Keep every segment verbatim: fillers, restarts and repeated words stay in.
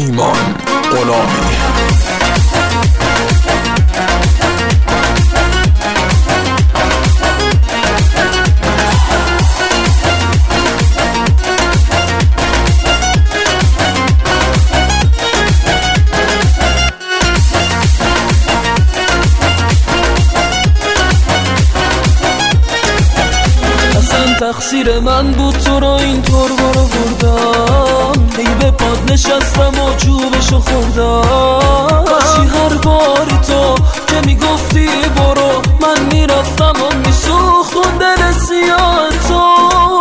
ایمان غلامی. تقصیر من بود تو را اینطور برو بردم، ای به پاد نشستم و چوبشو خوردم. کاشی هر باری تو که میگفتی برو من میرفتم و میسوختون دل سیاه تو.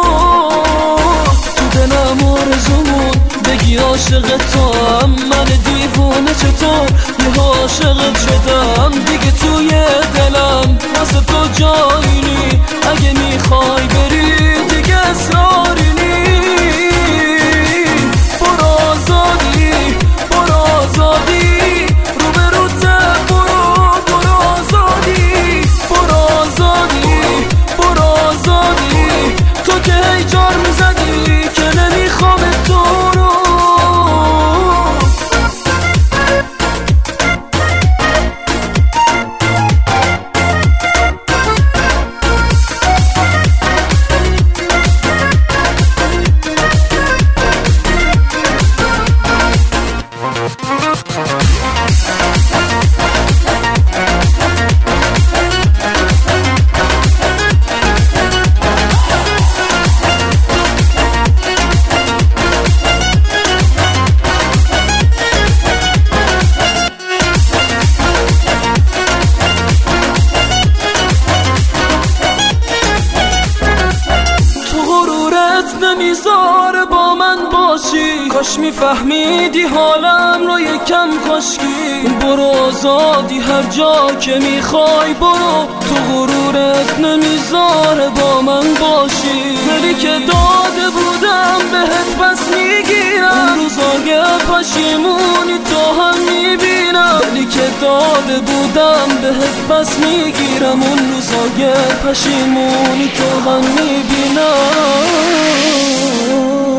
تو دلم آرزومون بگی عاشق تو هم، من دیوونه چطور یه عاشقت شدم. دیگه توی دلم واسه تو جایی نی، اگه میخوای بری دیگه اصراری نی. برو آزادی برو آزادی رو به روته، برو برو آزادی برو آزادی برو آزادی. تو که هی جار میزدی که نمیخوام تو رو. نمیذاره با من باشی، کاش میفهمیدی حالم رو یکم کاشکی. برو آزادی هر جا که میخوای برو، تو غرورت نمیذاره با من باشی. دلی که داده بودم بهت پس میگیرم، روزای پشیمونی تو هم میبینم. دلی که داده بودم بهت پس میگیرم، اون روزای پشیمونی تو هم میبینم.